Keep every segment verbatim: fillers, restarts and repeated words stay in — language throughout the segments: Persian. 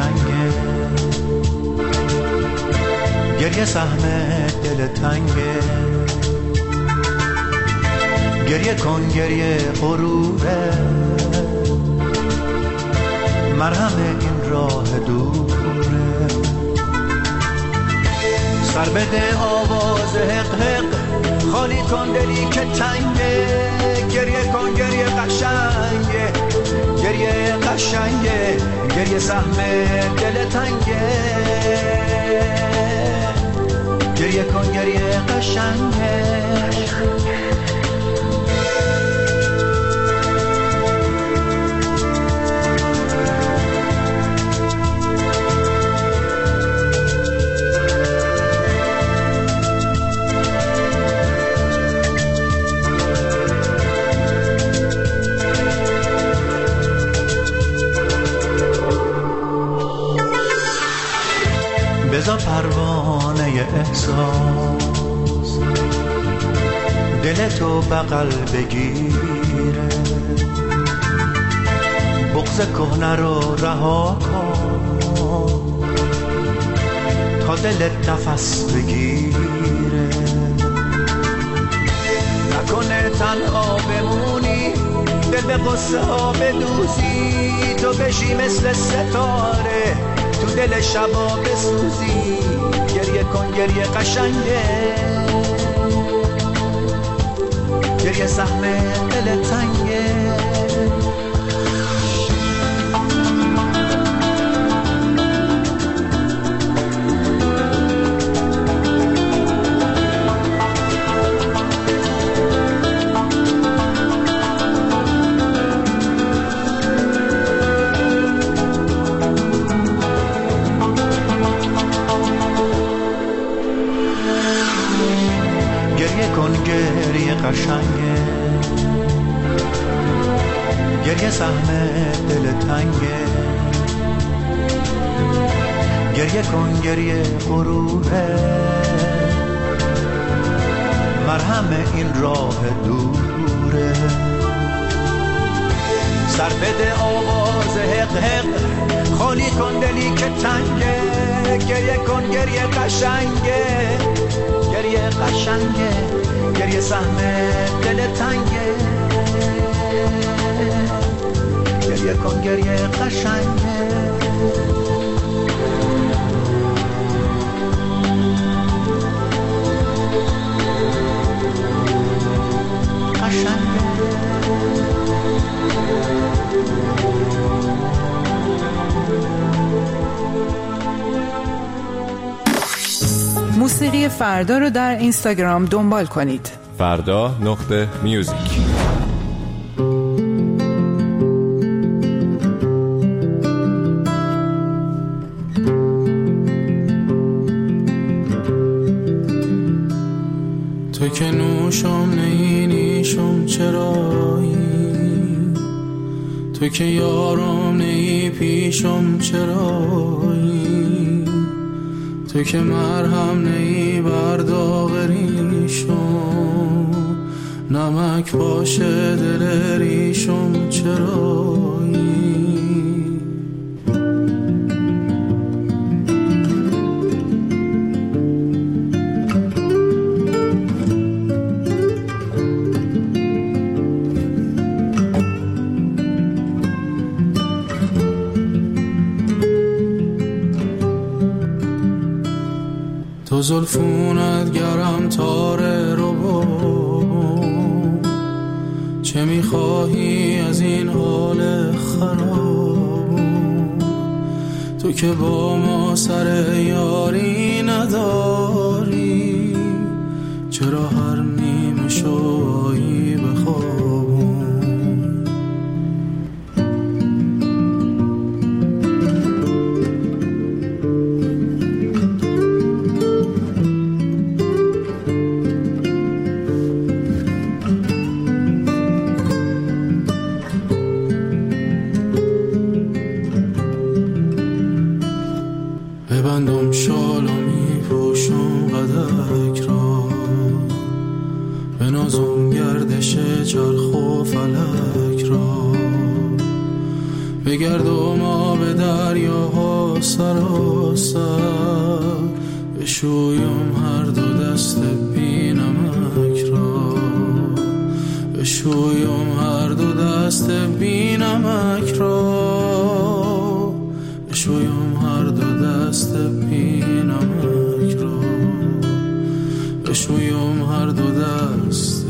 قشنگه، گریه سهم دل تنگه، گریه کن گریه غروره، مرهم این راه دوره. سر بده آواز حق حق، خالی کن دلی که تنگه، گریه کن گریه قشنگه، گریه قشنگه، گریه سهم دل تنگه، گریه کن گریه قشنگه. بذار پروانه احساس دلتو بغل بگیره، بغض کهنه رو رها کن تا دلت نفس بگیره. نکنه تنها بمونی، دل به قصه ها بدوزی، تو بشی مثل ستاره تو دل شبا بسوزی. گریه کن گریه قشنگه، گریه سهم دل تنگه. گریه قشنگه، گریه سهم دل تنگه، گریه کن گریه غروره، مرهم این راه دوره. سر بده آواز حق حق، خالی کن دلی که تنگه، گریه کن گریه قشنگه، گریه قشنگه، گریه سهم دل تنگه، گریه کن گریه قشنگه. قشنگه موسیقی فردا رو در اینستاگرام دنبال کنید. فردا نقطه میوزیک. تو که نوشم نی نیشم چرایی، تو که یارم نی پیشم چرایی، تو که مرهم نی برداغ ریشم، نمک باشه دل ریشم چرایی. تو زلفونت گرم تاره رو بام، چه میخواهی از این حال خراب؟ تو که با ما سر یاری نداری، چرا هر نیمه شوایی بخوابم؟ ببندم شال و می پوشم قدک را، بنازم گردش چرخ و فلک را، بگردم آب دریاها سراسر بشویم هر دو دست بی نمک را، بشویم هر دو دست بی نمک را، بشویم هر دو دست بی نمک را، بشویم هر دو دست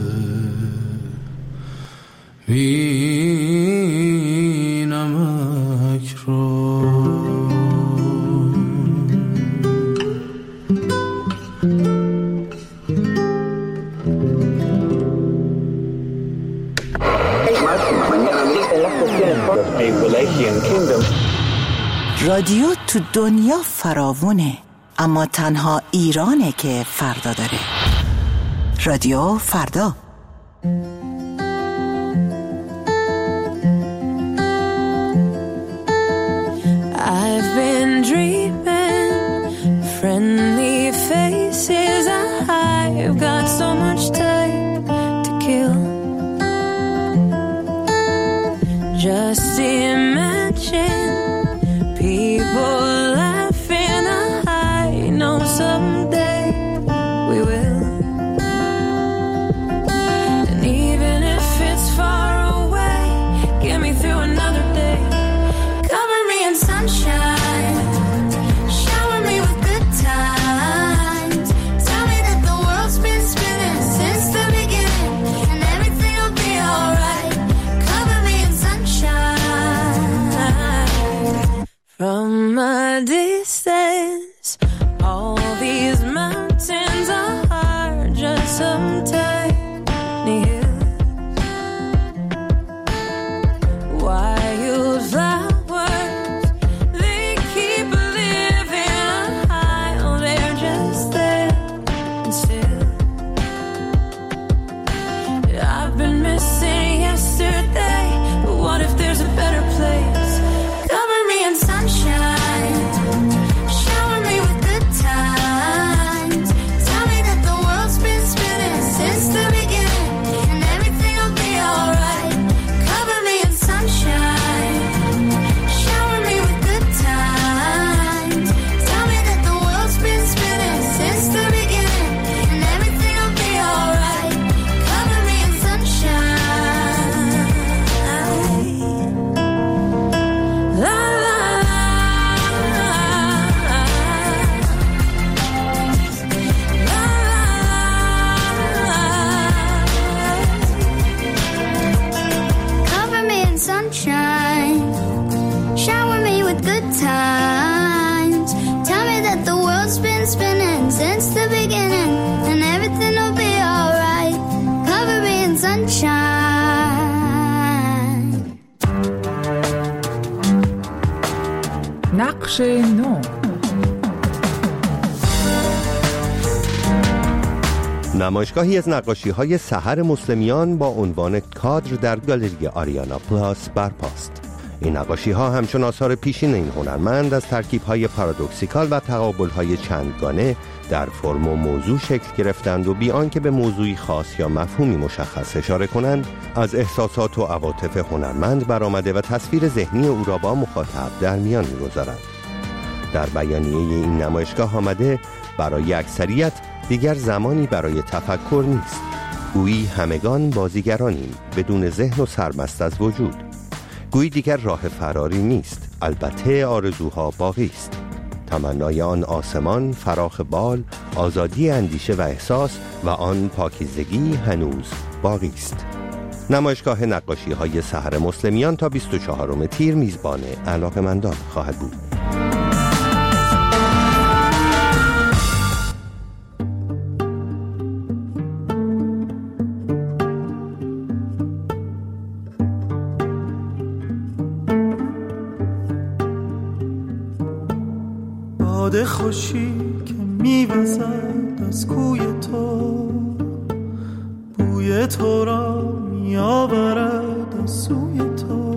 بی نمک را. رادیو تو دنیا فراوونه، اما تنها ایرانه که فردا داره. رادیو فردا. I've been dreaming friendly faces. I've got so much time to kill. Just imagine people laughing. I know someday we will. And even if it's far away, get me through another day. Cover me in sunshine, shower me with good times. Tell me that the world's been spinning since the beginning, and everything will be alright. Cover me in sunshine. From a distance, all these mountains are just some tiny hills. Wildflowers, they keep living high. Oh, they're just there and still. I've been missing yesterday, but what if there's a better place? Cover me in sunshine, shower me with good times. Tell me that the world's been spinning since the beginning, and everything will be alright. Cover me in sunshine, shower me with good times. Tell me that the world's been spinning since the beginning, and everything will be alright. Cover me in sunshine. La la la, la la. Cover me in sunshine, shower me with good times. Tell me that the world's been spinning since the beginning, and everything will be alright. Cover me in sunshine. نقش نو. نمایشگاهی از نقاشی‌های سحر مسلمیان با عنوان کادر در گالری آریانا پلاس برپاست. این نقاشی‌ها همچون آثار پیشین این هنرمند از ترکیب‌های پارادوکسیکال و تقابل‌های چندگانه در فرم و موضوع شکل گرفتند و بی آنکه به موضوعی خاص یا مفهومی مشخص اشاره کنند، از احساسات و عواطف هنرمند برآمده و تصویر ذهنی او را با مخاطب در میان می‌گذارند. در بیانیه این نمایشگاه آمده برای اکثریت دیگر زمانی برای تفکر نیست. گویی همگان بازیگرانیم بدون ذهن و سرمست از وجود. گویی دیگر راه فراری نیست، البته آرزوها باقی است. تمنای آن آسمان، فراخ بال، آزادی اندیشه و احساس و آن پاکیزگی هنوز باقی است. نمایشگاه نقاشی‌های سحر مسلمیان تا بیست و چهارم تیر میزبان علاقه‌مندان خواهد بود. باد خوشی که میوزد از کوی تو، بوی تو را میآورد از سوی تو.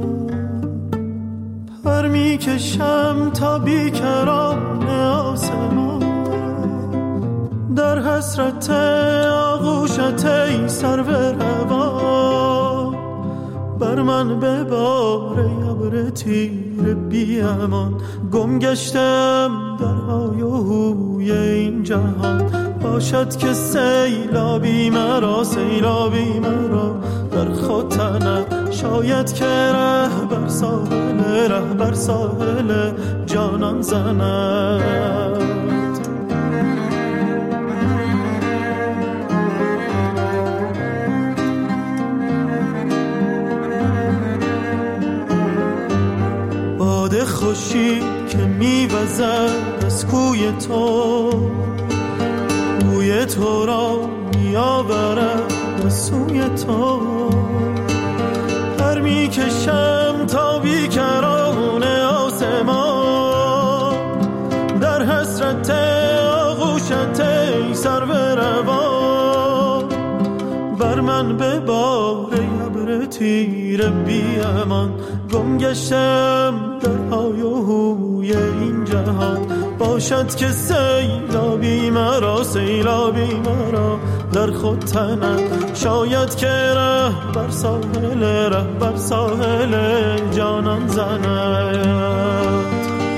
پر میکشم تا بیکران آسمان، در حسرت آغوشت ای سرو روان. بر من بباره ابر تیر بی امان، گم گشتم در های و هوی این جهان. باشد که سیلابی مرا سیلابی مرا در خود تنم، شاید که ره بر ساحل ره بر ساحل جانان زند. باد خوشی که میوزد از کوی تو، بوی تو را میآورد به سوی تو. پر میکشم تا بیکران آسمان، در حسرت آغوشت ای سرو روان. بر من بباره ابر تیر بی امان، گم گشتم در های و هوی این جهان. باشد که سیلابی مرا سیلابی مرا در خود تنم، شاید که ره بر ساحل ره بر ساحل جانان زند.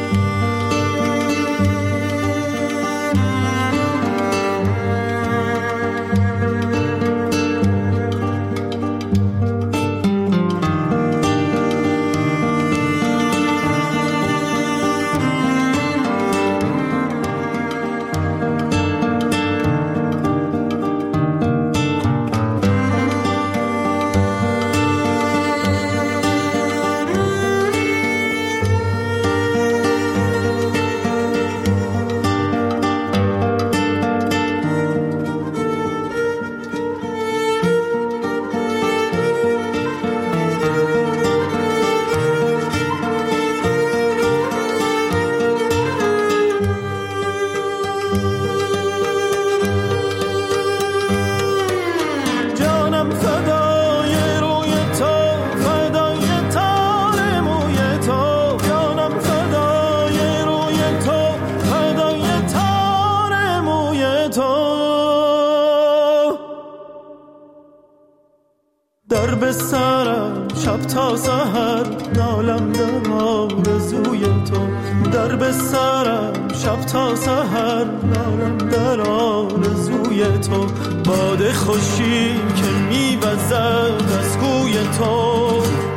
در به سرم شب تا سحر نالم در آرزوی تو. در به سرم شب تا سحر نالم در آرزوی تو. باد خوشی که میوزد از کوی تو،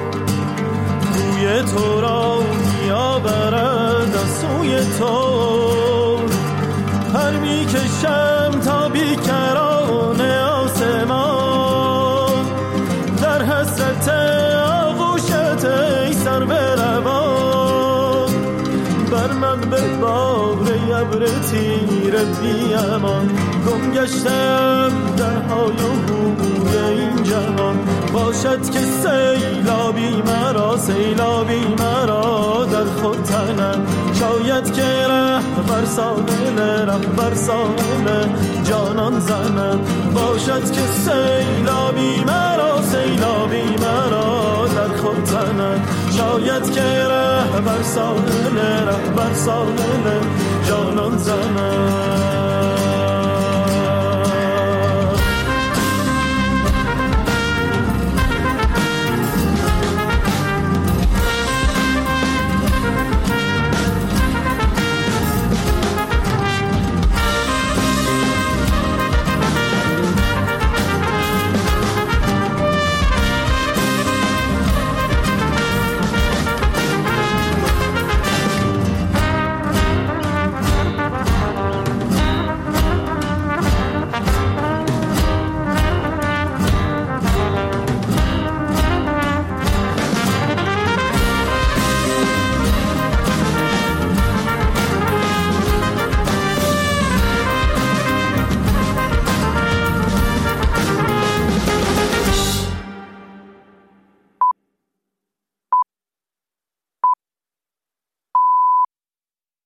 بوی تو را میآورد از سوی تو. پر میکشم تا بیکران آسمان، در حسرت آغوشت ای سرو روان. بر من بباره ابر تیر بی امان، گم گشتم در های و هوی این جهان. باشد که سیلابی مرا سیلابی مرا در خود تنم، شاید که ره بر ساحل ره بر ساحل جانان زند. باشد که سیلابی مرا سیلابی مرا در خود تنم، شاید که ره بر ساحل ره بر ساحل جانان زند.